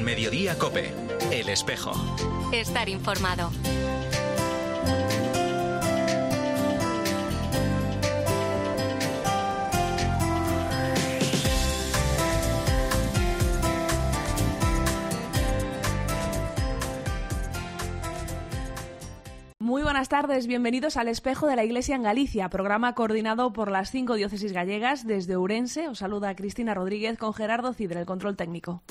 En Mediodía COPE, El Espejo. Estar informado. Muy buenas tardes, bienvenidos al Espejo de la Iglesia en Galicia, programa coordinado por las 5 diócesis gallegas. Desde Ourense os saluda Cristina Rodríguez con Gerardo Cidre, el control técnico.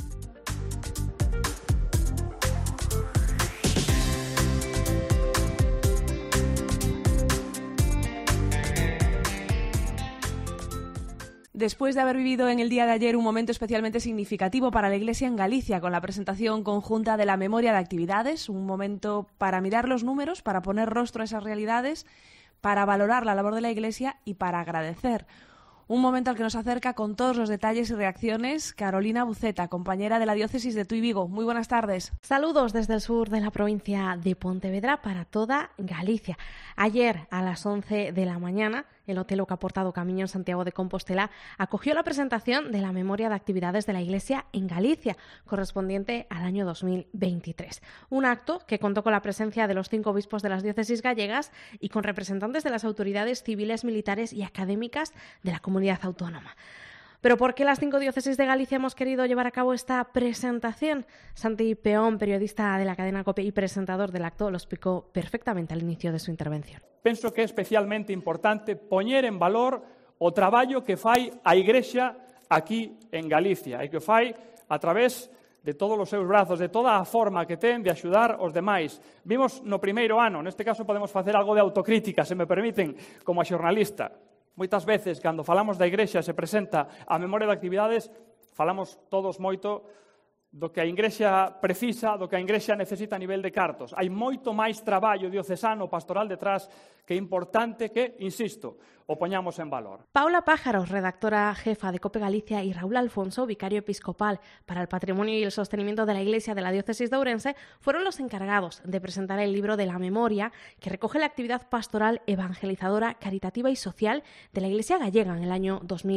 Después de haber vivido en el día de ayer un momento especialmente significativo para la Iglesia en Galicia, con la presentación conjunta de la memoria de actividades, un momento para mirar los números, para poner rostro a esas realidades, para valorar la labor de la Iglesia y para agradecer. Un momento al que nos acerca con todos los detalles y reacciones Carolina Buceta, compañera de la diócesis de Tui Vigo. Muy buenas tardes. Saludos desde el sur de la provincia de Pontevedra para toda Galicia. Ayer a las 11 de la mañana, el Hotel Oca Portado Camiño en Santiago de Compostela acogió la presentación de la memoria de actividades de la Iglesia en Galicia, correspondiente al año 2023. Un acto que contó con la presencia de los 5 obispos de las diócesis gallegas y con representantes de las autoridades civiles, militares y académicas de la comunidad autónoma. ¿Pero por qué las 5 diócesis de Galicia hemos querido llevar a cabo esta presentación? Santi Peón, periodista de la cadena COPE y presentador del acto, lo explicó perfectamente al inicio de su intervención. Penso que é especialmente importante poñer en valor o traballo que fai a Igrexa aquí en Galicia e que fai a través de todos os seus brazos, de toda a forma que ten de axudar os demais. Vimos no primeiro ano, neste caso podemos facer algo de autocrítica, se me permiten, como a xornalista. Moitas veces, cando falamos da Igrexa se presenta a memoria de actividades, falamos todos moito do que a Igrexa precisa, do que a Igrexa necesita a nivel de cartos. Hai moito máis traballo diocesano pastoral detrás que é importante que, insisto, o poñamos en valor. Paula Pájaros, redactora jefa de COPE Galicia, y Raúl Alfonso, vicario episcopal para el patrimonio y el sostenimiento de la Iglesia de la diócesis de Ourense, fueron los encargados de presentar el libro de la memoria que recoge la actividad pastoral, evangelizadora, caritativa y social de la Iglesia gallega en el año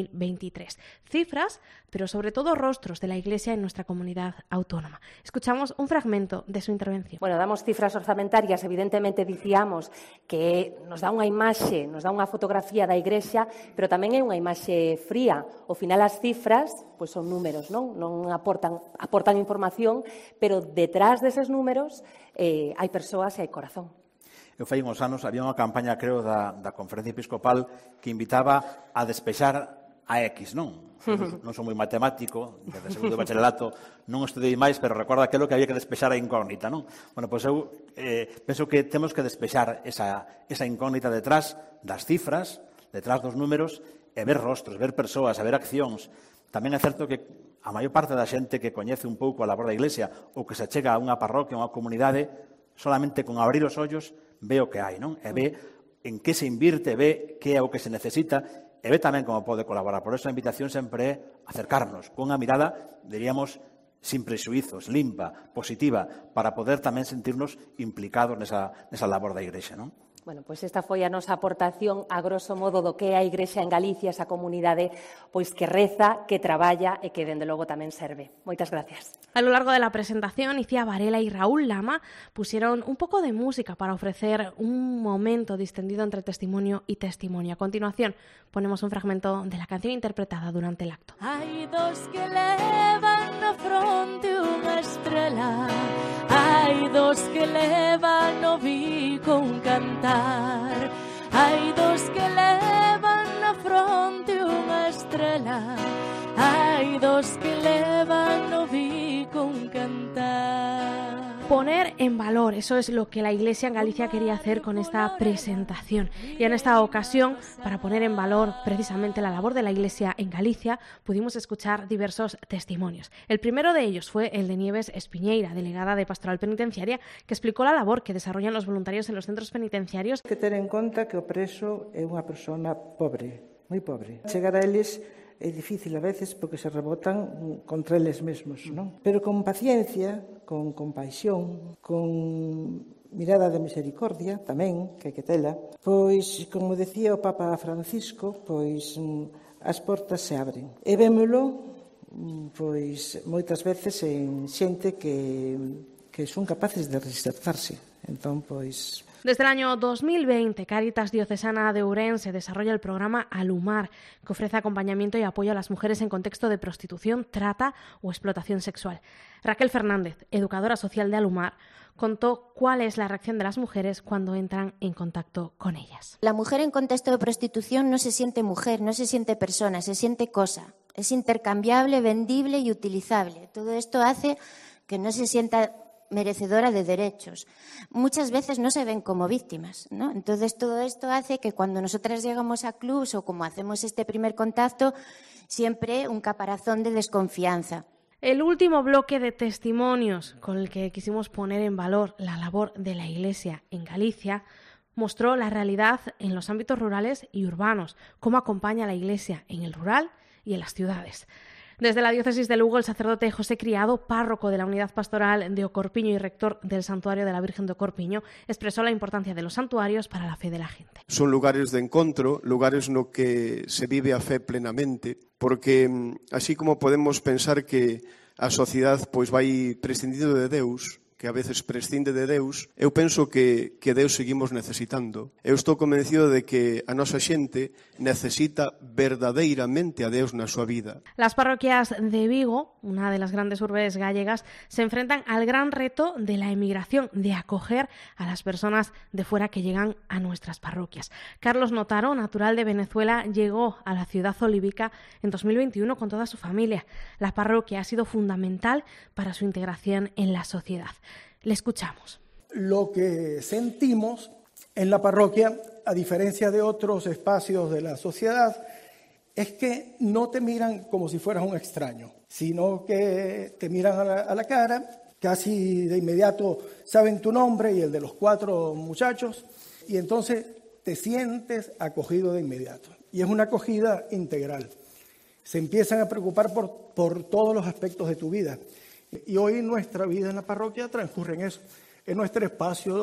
2023. Cifras, pero sobre todo rostros de la Iglesia en nuestra comunidad autónoma. Escuchamos un fragmento de su intervención. Bueno, damos cifras orzamentarias, evidentemente dicíamos que nos dá unha imaxe, nos dá unha fotografía da Igrexa, pero tamén é unha imaxe fría. Ao final as cifras pois son números, non aportan información, pero detrás deses números hai persoas e hai corazón. Eu fai uns anos había unha campaña, creo, da Conferencia Episcopal que invitaba a despexar a X, non? Non son moi matemático, desde segundo de bacharelato non estudei máis, pero recordo aquilo que había que despexar a incógnita, non? Bueno, pois eu penso que temos que despexar esa incógnita detrás das cifras, detrás dos números, e ver rostros, ver persoas, ver accións. Tamén é certo que a maior parte da xente que coñece un pouco a labor da Iglesia ou que se achega a unha parroquia, a unha comunidade, solamente con abrir os ollos ve o que hai, non? E ve en que se invirte, ve que é o que se necesita e ve tamén como pode colaborar. Por eso a invitación sempre é acercarnos cunha mirada, diríamos, sin prexuizos, limpa, positiva, para poder tamén sentirnos implicados nesa labor da Igrexa, non? Bueno, pois esta foi a nosa aportación a grosso modo do que é a Igrexa en Galicia, esa comunidade pois que reza, que traballa e que dende logo tamén serve. Moitas gracias. A lo largo de la presentación, Icía Varela y Raúl Lama pusieron un poco de música para ofrecer un momento distendido entre testimonio y testimonio. A continuación, ponemos un fragmento de la canción interpretada durante el acto. Hai dos que levan na fronte unha estrela, hai dos que levan no bico un cantar, hai dos que levan na fronte unha estrela, hai dos que levan no bico un cantar. Poner en valor, eso es lo que la Iglesia en Galicia quería hacer con esta presentación. Y en esta ocasión, para poner en valor precisamente la labor de la Iglesia en Galicia, pudimos escuchar diversos testimonios. El primero de ellos fue el de Nieves Espiñeira, delegada de Pastoral Penitenciaria, que explicó la labor que desarrollan los voluntarios en los centros penitenciarios. Que ter en conta que o preso é unha persona pobre, moi pobre. Chegar a eles é difícil a veces porque se rebotan contra eles mesmos, non? Pero con paciencia, con compaixón, con mirada de misericordia tamén, que hai que tela, pois, como decía o Papa Francisco, pois as portas se abren. E vémolo pois moitas veces en xente que son capaces de reinsertarse. Entón, pois... Desde el año 2020, Cáritas Diocesana de Ourense desarrolla el programa Alumar, que ofrece acompañamiento y apoyo a las mujeres en contexto de prostitución, trata o explotación sexual. Raquel Fernández, educadora social de Alumar, contó cuál es la reacción de las mujeres cuando entran en contacto con ellas. La mujer en contexto de prostitución no se siente mujer, no se siente persona, se siente cosa. Es intercambiable, vendible y utilizable. Todo esto hace que no se sienta merecedora de derechos. Muchas veces no se ven como víctimas, ¿no? Entonces todo esto hace que cuando nosotras llegamos a clubs o como hacemos este primer contacto, siempre un caparazón de desconfianza. El último bloque de testimonios con el que quisimos poner en valor la labor de la Iglesia en Galicia mostró la realidad en los ámbitos rurales y urbanos, cómo acompaña a la Iglesia en el rural y en las ciudades. Desde la diócesis de Lugo, el sacerdote José Criado, párroco de la unidad pastoral de Ocorpiño y rector del santuario de la Virgen de Ocorpiño, expresó la importancia de los santuarios para la fe de la gente. Son lugares de encontro, lugares no que se vive a fe plenamente, porque así como podemos pensar que a sociedade pois vai prescindindo de Deus, que a veces prescinde de Deus, eu penso que Deus seguimos necesitando. Eu estou convencido de que a nosa xente necesita verdadeiramente a Deus na súa vida. Las parroquias de Vigo, una de las grandes urbes gallegas, se enfrentan al gran reto de la emigración, de acoger a las personas de fuera que llegan a nuestras parroquias. Carlos Notaro, natural de Venezuela, llegó a la ciudad olívica en 2021 con toda su familia. La parroquia ha sido fundamental para su integración en la sociedad. Le escuchamos. Lo que sentimos en la parroquia, a diferencia de otros espacios de la sociedad, es que no te miran como si fueras un extraño, sino que te miran a la cara, casi de inmediato saben tu nombre y el de los 4 muchachos, y entonces te sientes acogido de inmediato. Y es una acogida integral. Se empiezan a preocupar por todos los aspectos de tu vida. Y hoy nuestra vida en la parroquia transcurre en eso. Es nuestro espacio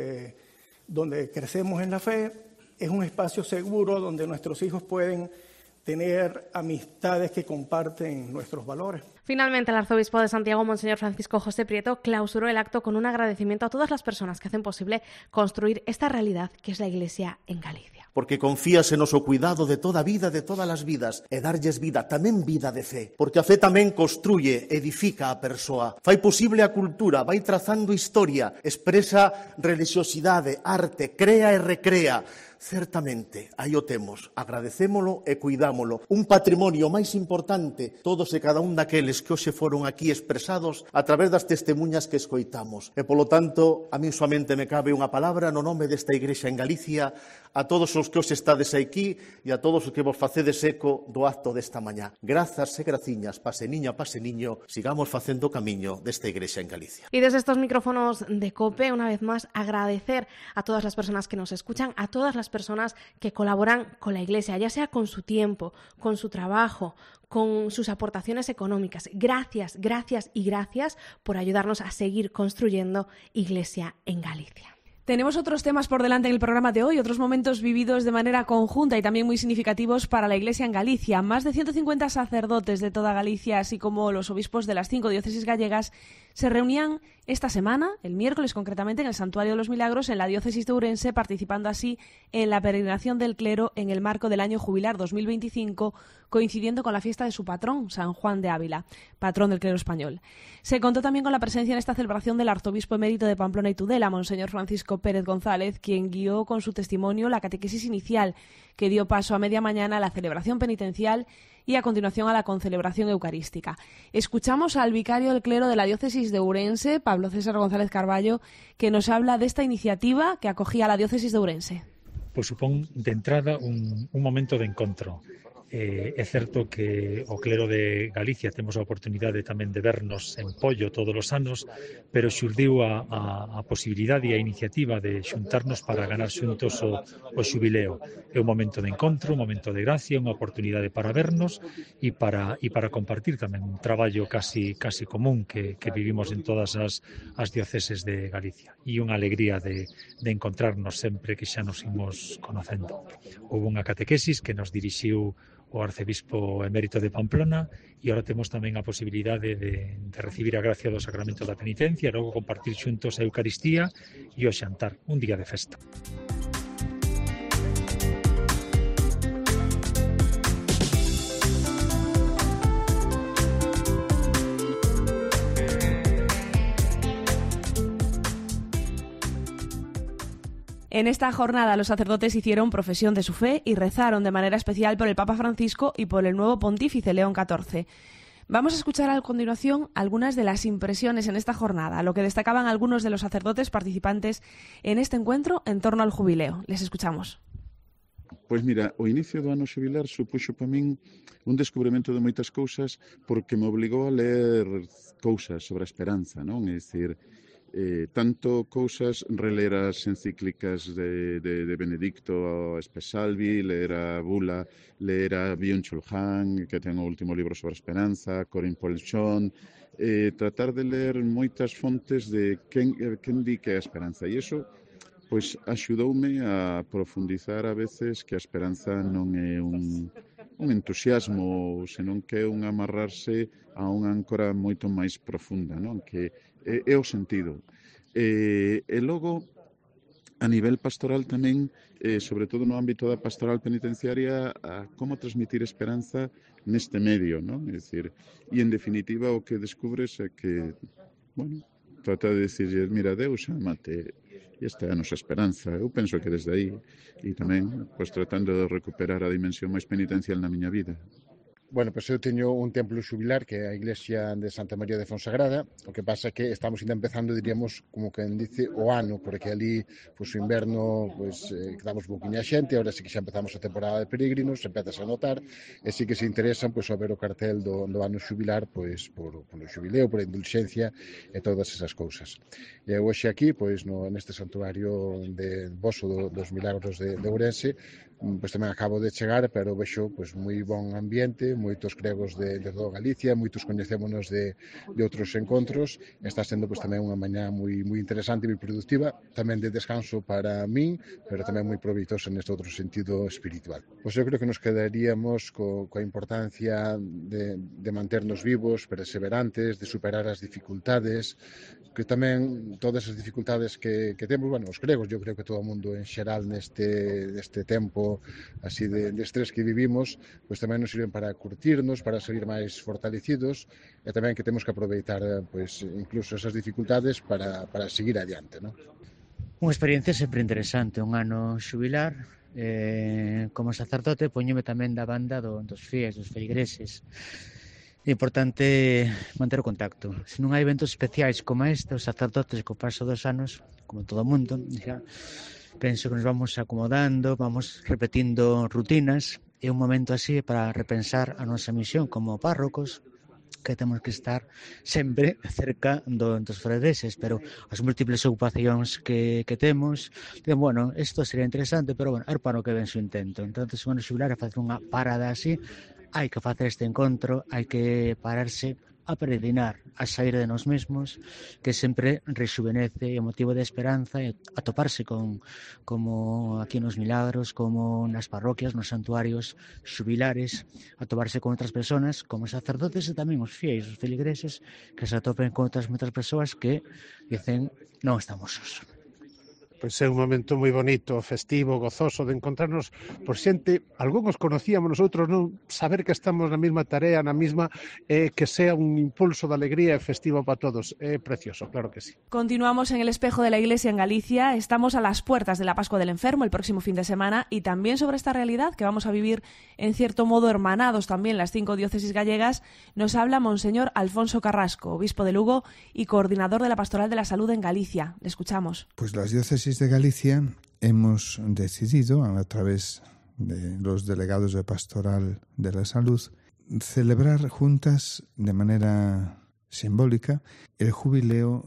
donde crecemos en la fe, es un espacio seguro donde nuestros hijos pueden tener amistades que comparten nuestros valores. Finalmente, el arzobispo de Santiago, Monseñor Francisco José Prieto, clausuró el acto con un agradecimiento a todas las personas que hacen posible construir esta realidad que es la Iglesia en Galicia. Porque confías en noso cuidado de toda a vida, de todas as vidas, e darlles vida, tamén vida de fe. Porque a fe tamén construye, edifica a persoa, fai posible a cultura, vai trazando historia, expresa religiosidade, arte, crea e recrea. Certamente, aí o temos, agradecémolo e cuidámolo. Un patrimonio máis importante, todos e cada un daqueles que hoxe foron aquí expresados a través das testemunhas que escoitamos. E, polo tanto, a min soamente me cabe unha palabra no nome desta Igrexa en Galicia, a todos os que hoxe estades aquí e a todos os que vos facedes eco do acto desta mañá. Grazas e graciñas, pase niño, sigamos facendo o camiño desta Igrexa en Galicia. Y desde estos micrófonos de COPE, una vez más, agradecer a todas las personas que nos escuchan, a todas las personas que colaboran con la Iglesia, ya sea con su tiempo, con su trabajo, con sus aportaciones económicas. Gracias, gracias y gracias por ayudarnos a seguir construyendo Iglesia en Galicia. Tenemos otros temas por delante en el programa de hoy, otros momentos vividos de manera conjunta y también muy significativos para la Iglesia en Galicia. Más de 150 sacerdotes de toda Galicia, así como los obispos de las 5 diócesis gallegas, se reunían esta semana, el miércoles concretamente, en el Santuario de los Milagros, en la diócesis de Ourense, participando así en la peregrinación del clero en el marco del año jubilar 2025, coincidiendo con la fiesta de su patrón, San Juan de Ávila, patrón del clero español. Se contó también con la presencia en esta celebración del arzobispo emérito de Pamplona y Tudela, Monseñor Francisco Pérez González, quien guió con su testimonio la catequesis inicial, que dio paso a media mañana a la celebración penitencial y a continuación a la concelebración eucarística. Escuchamos al vicario del clero de la diócesis de Ourense, Pablo César González Carballo, que nos habla de esta iniciativa que acogía la diócesis de Ourense. Pois supón de entrada un momento de encontro. É certo que o clero de Galicia temos a oportunidade tamén de vernos en Pollo todos os anos, pero xurdiu a posibilidade e a iniciativa de xuntarnos para ganar xuntos o xubileo. É un momento de encontro, un momento de gracia, unha oportunidade para vernos e para compartir tamén un traballo casi común que vivimos en todas as dioceses de Galicia. E unha alegría de encontrarnos sempre que xa nos imos conocendo. Houve unha catequesis que nos dirixiu o arcebispo emérito de Pamplona, e agora temos tamén a posibilidade de recibir a gracia do sacramento da penitencia e logo compartir xuntos a Eucaristía e o xantar, un día de festa. En esta jornada los sacerdotes hicieron profesión de su fe y rezaron de manera especial por el Papa Francisco y por el nuevo pontífice León XIV. Vamos a escuchar a continuación algunas de las impresiones en esta jornada, lo que destacaban algunos de los sacerdotes participantes en este encuentro en torno al jubileo. Les escuchamos. Pois mira, o inicio do ano xubilar supuxo para min un descubrimento de moitas cousas porque me obligou a ler cousas sobre a esperanza, non? É dicir, tanto cousas, reler as encíclicas de Benedicto Spesalvi, ler a Bula, ler a Byung-Chul Han, que ten o último libro sobre a esperanza, Corinne Paulson, tratar de ler moitas fontes de quen di que é a esperanza. E iso pois axudoume a profundizar a veces que a esperanza non é un entusiasmo, senón que é un amarrarse a unha áncora moito máis profunda, non? Que é o sentido. E logo, a nivel pastoral tamén, sobre todo no ámbito da pastoral penitenciaria, a como transmitir esperanza neste medio, non? É dicir, e en definitiva o que descubres é que, bueno, trata de dicir, mira, Deus amate, e esta é a nosa esperanza. Eu penso que desde aí, e tamén, pois, tratando de recuperar a dimensión máis penitencial na miña vida. Bueno, pois eu teño un templo xubilar que é a iglesia de Santa María de Fonsagrada. O que pasa é que estamos ainda empezando, diríamos, como quen dice, o ano, porque ali, pois, o inverno, pois, quedamos pouquinha xente, agora sí que xa empezamos a temporada de peregrinos, empezas a notar, e sí que se interesan, pois, a ver o cartel do ano xubilar, pois, polo xubileo, por a indulxencia e todas esas cousas. E hoxe aquí, pois, neste santuario de Boso dos Milagros de Ourense, pois tamén acabo de chegar, pero vexo pois moi bon ambiente, moitos gregos de toda Galicia, moitos coñecémonos de outros encontros. Está sendo pois tamén unha mañá moi interesante e moi productiva, tamén de descanso para min, pero tamén moi proveitosa neste outro sentido espiritual. Pois eu creo que nos quedaríamos coa importancia de manternos vivos, perseverantes, de superar as dificultades, que tamén todas as dificultades que temos, bueno, os gregos, eu creo que todo o mundo en xeral neste tempo así de estrés que vivimos, pois tamén nos sirven para curtirnos, para salir máis fortalecidos, e tamén que temos que aproveitar pois incluso esas dificultades para seguir adiante, non? Unha experiencia sempre interesante, un ano xubilar, como sacerdote poñeme tamén da banda dos fieis, dos feligreses. É importante manter o contacto. Se non hai eventos especiais como este, os sacerdotes co paso dos anos, como todo o mundo, xa, penso que nos vamos acomodando, vamos repetindo rutinas, é un momento así para repensar a nosa misión como párrocos, que temos que estar sempre cerca dos feligreses, pero as múltiples ocupacións que temos, bueno, isto sería interesante, pero bueno, para o que ven su intento. Entón, se van a xubilar a facer unha parada así, hai que facer este encontro, hai que pararse a peregrinar, a sair de nós mesmos, que sempre rexuvenece o motivo de esperanza e a toparse como aquí nos Milagros, como nas parroquias, nos santuarios xubilares, a toparse con outras persoas, como sacerdotes e tamén os fieis, os feligreses, que se atopen con outras moitas persoas que dicen non estamos sós. Pois é un momento moi bonito, festivo, gozoso, de encontrarnos por xente, algúns conocíamos, nosotros non, saber que estamos na mesma tarea, na mesma, que sea un impulso de alegría festivo para todos. É precioso, claro que sí. Continuamos en el espejo de la Iglesia en Galicia. Estamos a las puertas de la Pascua del Enfermo el próximo fin de semana y también sobre esta realidad que vamos a vivir en cierto modo hermanados también las 5 diócesis gallegas, nos habla Monseñor Alfonso Carrasco, obispo de Lugo y coordinador de la Pastoral de la Salud en Galicia. Le escuchamos. Pues las diócesis de Galicia hemos decidido, a través de los delegados de Pastoral de la Salud, celebrar juntas de manera simbólica el jubileo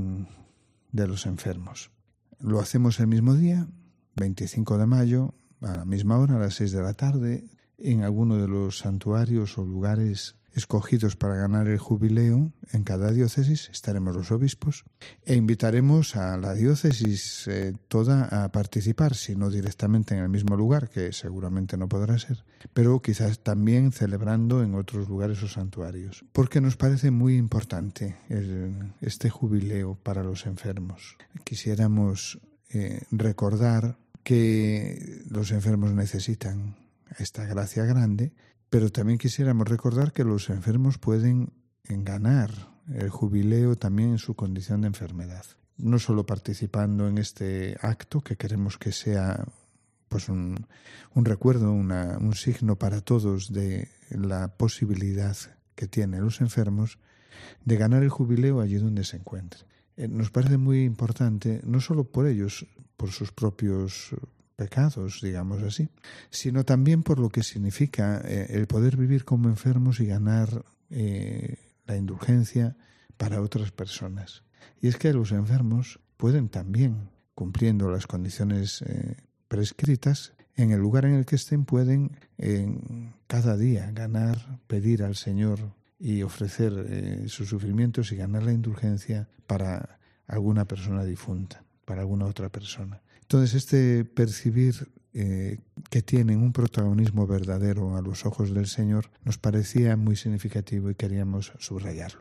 de los enfermos. Lo hacemos el mismo día, 25 de mayo, a la misma hora, a las 6 de la tarde, en alguno de los santuarios o lugares escogidos para ganar el jubileo en cada diócesis. Estaremos los obispos e invitaremos a la diócesis toda a participar, si no directamente en el mismo lugar, que seguramente no podrá ser, pero quizás también celebrando en otros lugares o santuarios, porque nos parece muy importante este jubileo para los enfermos. Quisiéramos recordar que los enfermos necesitan esta gracia grande, pero también quisiéramos recordar que los enfermos pueden ganar el jubileo también en su condición de enfermedad. No solo participando en este acto, que queremos que sea pues un recuerdo, un signo para todos de la posibilidad que tienen los enfermos de ganar el jubileo allí donde se encuentren. Nos parece muy importante, no solo por ellos, por sus propios pecados, digamos así, sino también por lo que significa el poder vivir como enfermos y ganar la indulgencia para otras personas. Y es que los enfermos pueden también, cumpliendo las condiciones prescritas, en el lugar en el que estén, pueden cada día ganar, pedir al Señor y ofrecer sus sufrimientos y ganar la indulgencia para alguna persona difunta, para alguna otra persona. Entonces, este percibir que tienen un protagonismo verdadero a los ojos del Señor nos parecía muy significativo y queríamos subrayarlo.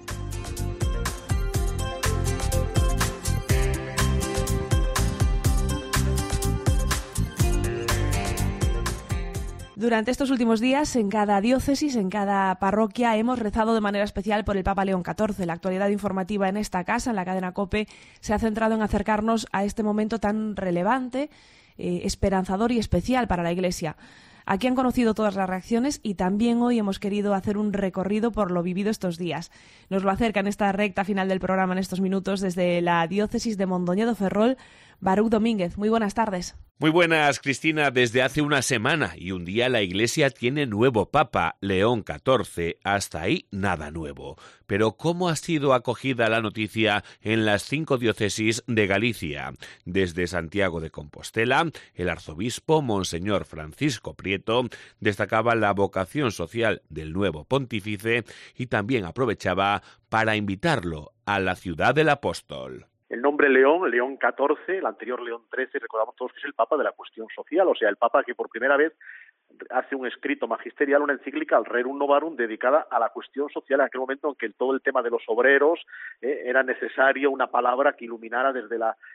Durante estos últimos días, en cada diócesis, en cada parroquia, hemos rezado de manera especial por el Papa León XIV. La actualidad informativa en esta casa, en la cadena COPE, se ha centrado en acercarnos a este momento tan relevante, esperanzador y especial para la Iglesia. Aquí han conocido todas las reacciones y también hoy hemos querido hacer un recorrido por lo vivido estos días. Nos lo acerca en esta recta final del programa, en estos minutos, desde la diócesis de Mondoñedo Ferrol, Baruch Domínguez. Muy buenas tardes. Muy buenas, Cristina. Desde hace una semana y un día la Iglesia tiene nuevo Papa, León XIV. Hasta ahí nada nuevo. Pero ¿cómo ha sido acogida la noticia en las 5 diócesis de Galicia? Desde Santiago de Compostela, el arzobispo Monseñor Francisco Prieto destacaba la vocación social del nuevo pontífice y también aprovechaba para invitarlo a la ciudad del apóstol. El nombre León XIV, el anterior León XIII, recordamos todos que es el Papa de la cuestión social, o sea, el Papa que por primera vez hace un escrito magisterial, una encíclica, al Rerum Novarum, dedicada a la cuestión social en aquel momento en que todo el tema de los obreros era necesario una palabra que iluminara desde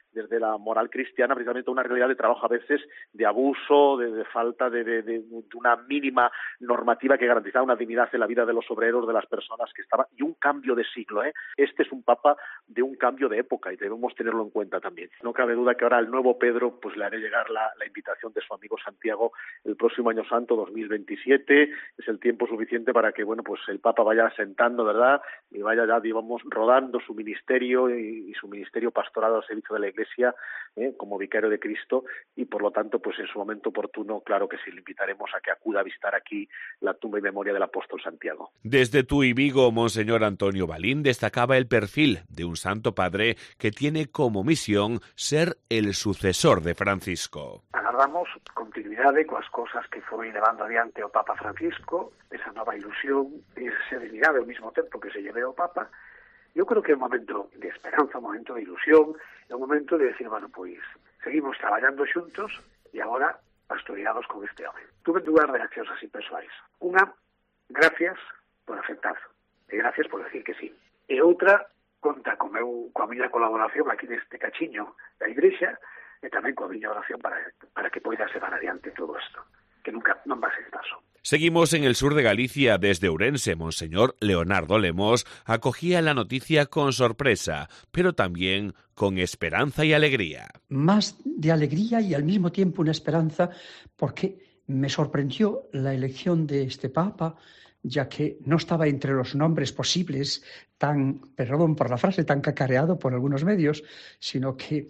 la moral cristiana precisamente una realidad de trabajo a veces de abuso, de falta de una mínima normativa que garantizara una dignidad en la vida de los obreros, de las personas que estaban, y un cambio de siglo. Este es un Papa de un cambio de época y debemos tenerlo en cuenta también. No cabe duda que ahora al nuevo Pedro pues le haré llegar la invitación de su amigo Santiago el próximo año santo 2027. Es el tiempo suficiente para que pues el Papa vaya asentando, ¿verdad? Y vaya ya, digamos, rodando su ministerio y su ministerio pastoral al servicio de la Iglesia como vicario de Cristo, y por lo tanto pues en su momento oportuno, claro que sí, le invitaremos a que acuda a visitar aquí la tumba y memoria del apóstol Santiago. Desde Tui Vigo, Monseñor Antonio Balín destacaba el perfil de un santo padre que tiene como misión ser el sucesor de Francisco. Agardamos continuidade coas cosas que foi levando adiante o Papa Francisco, esa nova ilusión e serenidade ao mesmo tempo que se lleve o Papa. Eu creo que é un momento de esperanza, un momento de ilusión, é un momento de decir, pois, seguimos traballando xuntos e agora pastoreados con este home. Tuve 2 reaccións así persoais. Unha, gracias por aceptar, e gracias por decir que sí. E outra, conta coa miña colaboración aquí neste cachiño da Igrexa e tamén coa miña oración para que poida levar adiante todo isto, que nunca non va a ser paso. Seguimos en el sur de Galicia. Desde Ourense, Monseñor Leonardo Lemos acogía la noticia con sorpresa, pero también con esperanza y alegría. Más de alegría y al mismo tiempo una esperanza, porque me sorprendió la elección de este Papa, ya que no estaba entre los nombres posibles, perdón por la frase, tan cacareado por algunos medios, sino que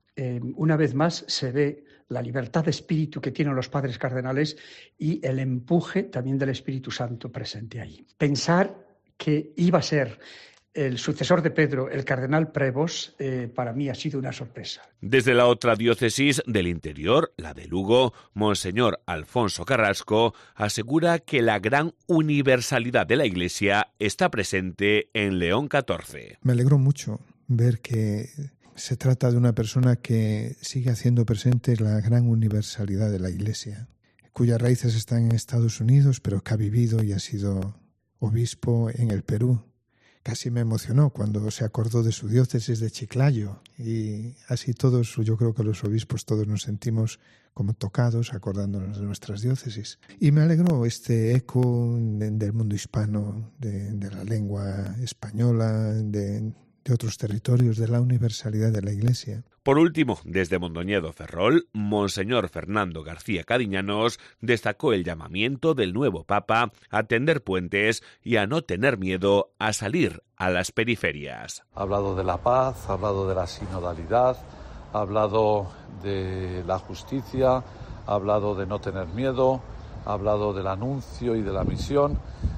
una vez más se ve la libertad de espíritu que tienen los padres cardenales y el empuje también del Espíritu Santo presente ahí. Pensar que iba a ser el sucesor de Pedro, el cardenal Prevost, para mí ha sido una sorpresa. Desde la otra diócesis del interior, la de Lugo, Monseñor Alfonso Carrasco asegura que la gran universalidad de la Iglesia está presente en León XIV. Me alegró mucho ver que se trata de una persona que sigue haciendo presente la gran universalidad de la Iglesia, cuyas raíces están en Estados Unidos, pero que ha vivido y ha sido obispo en el Perú. Casi me emocionó cuando se acordó de su diócesis de Chiclayo, y así todos, yo creo que los obispos todos nos sentimos como tocados acordándonos de nuestras diócesis. Y me alegró este eco del mundo hispano, de la lengua española, de otros territorios, de la universalidad de la Iglesia. Por último, desde Mondoñedo Ferrol, Monseñor Fernando García Cadiñanos destacó el llamamiento del nuevo Papa a tender puentes y a no tener miedo a salir a las periferias. Ha hablado de la paz, ha hablado de la sinodalidad, ha hablado de la justicia, ha hablado de no tener miedo, ha hablado del anuncio y de la misión.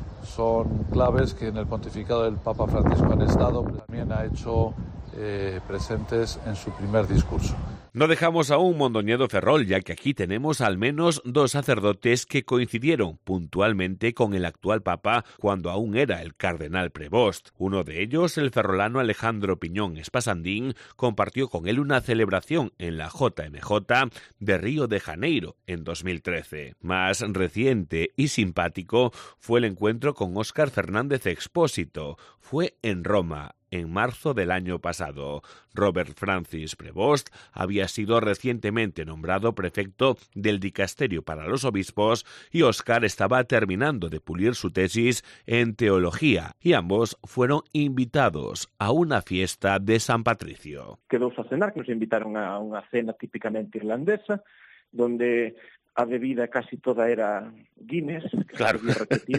Son claves que en el pontificado del Papa Francisco han estado, también ha hecho presentes en su primer discurso. No dejamos aún Mondoñedo Ferrol, ya que aquí tenemos al menos 2 sacerdotes que coincidieron puntualmente con el actual Papa cuando aún era el cardenal Prevost. Uno de ellos, el ferrolano Alejandro Piñón Espasandín, compartió con él una celebración en la JMJ de Río de Janeiro en 2013. Más reciente y simpático fue el encuentro con Óscar Fernández Expósito. Fue en Roma, en marzo del año pasado. Robert Francis Prevost había sido recientemente nombrado prefecto del dicasterio para los obispos y Óscar estaba terminando de pulir su tesis en teología y ambos fueron invitados a una fiesta de San Patricio. Quedou a cenar, que nos invitaron a unha cena típicamente irlandesa, donde a bebida casi toda era Guinness, que claro. Se repetir.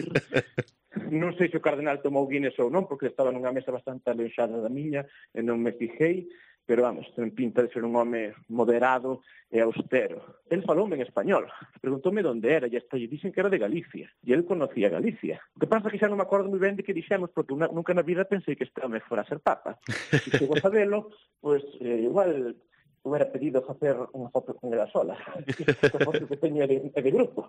Non sei se o cardenal tomou Guinness ou non, porque estaba nunha mesa bastante alexada da miña e non me fijei, pero vamos, ten pinta de ser un home moderado e austero. El faloume en español, preguntóme onde era, e hasta lle dixen que era de Galicia, e el conocía Galicia. O que pasa que xa non me acordo moi ben de que dixemos, porque nunca na vida pensei que este home fora a ser papa. E se vos sabelo, pois igual hubiera pedido facer unha foto con ela sola, que foto que teño de grupo,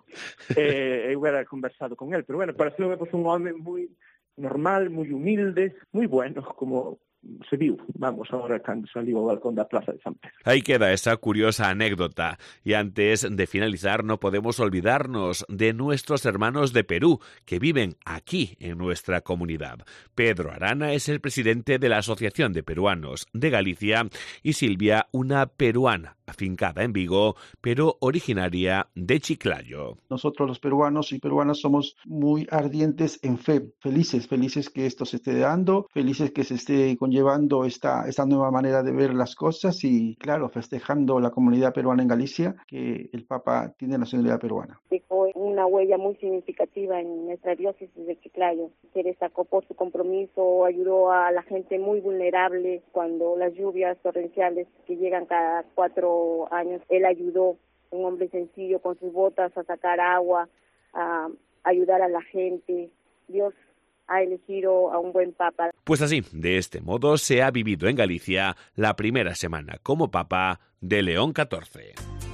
e hubiera conversado con él, pero bueno, pareceu pues, un home moi normal, moi humilde, moi bueno, como se viu, vamos, ahora cando saliu ao balcón da Plaza de San Pedro. Ahí queda esa curiosa anécdota. Y antes de finalizar, no podemos olvidarnos de nuestros hermanos de Perú, que viven aquí en nuestra comunidad. Pedro Arana es el presidente de la Asociación de Peruanos de Galicia y Silvia, una peruana afincada en Vigo, pero originaria de Chiclayo. Nosotros los peruanos y peruanas somos muy ardientes en fe, felices que esto se esté dando, felices que se esté conllevando esta nueva manera de ver las cosas y, claro, festejando la comunidad peruana en Galicia, que el Papa tiene nacionalidad peruana. Dejó una huella muy significativa en nuestra diócesis de Chiclayo. Se destacó por su compromiso, ayudó a la gente muy vulnerable cuando las lluvias torrenciales que llegan cada 4 años. Él ayudó, un hombre sencillo con sus botas a sacar agua, a ayudar a la gente. Dios ha elegido a un buen papa. Pues así, de este modo se ha vivido en Galicia la primera semana como papa de León XIV.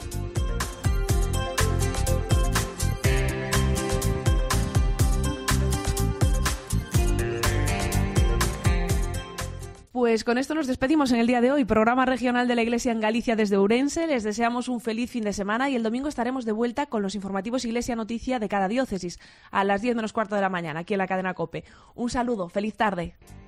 Pues con esto nos despedimos en el día de hoy. Programa regional de la Iglesia en Galicia desde Ourense. Les deseamos un feliz fin de semana y el domingo estaremos de vuelta con los informativos Iglesia Noticia de cada diócesis a las 10 menos cuarto de la mañana aquí en la cadena COPE. Un saludo, feliz tarde.